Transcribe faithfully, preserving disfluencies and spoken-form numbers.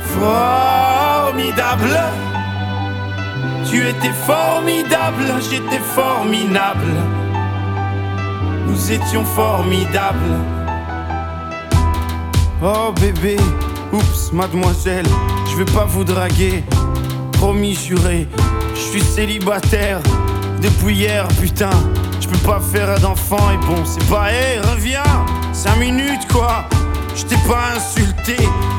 Formidable. Tu étais formidable, j'étais formidable. Nous étions formidables. Oh bébé, oups, mademoiselle, je vais pas vous draguer. Promis, juré, je suis célibataire depuis hier, putain. Je peux pas faire d'enfant et bon, c'est pas, hé, hey, reviens, cinq minutes quoi. Je t'ai pas insulté,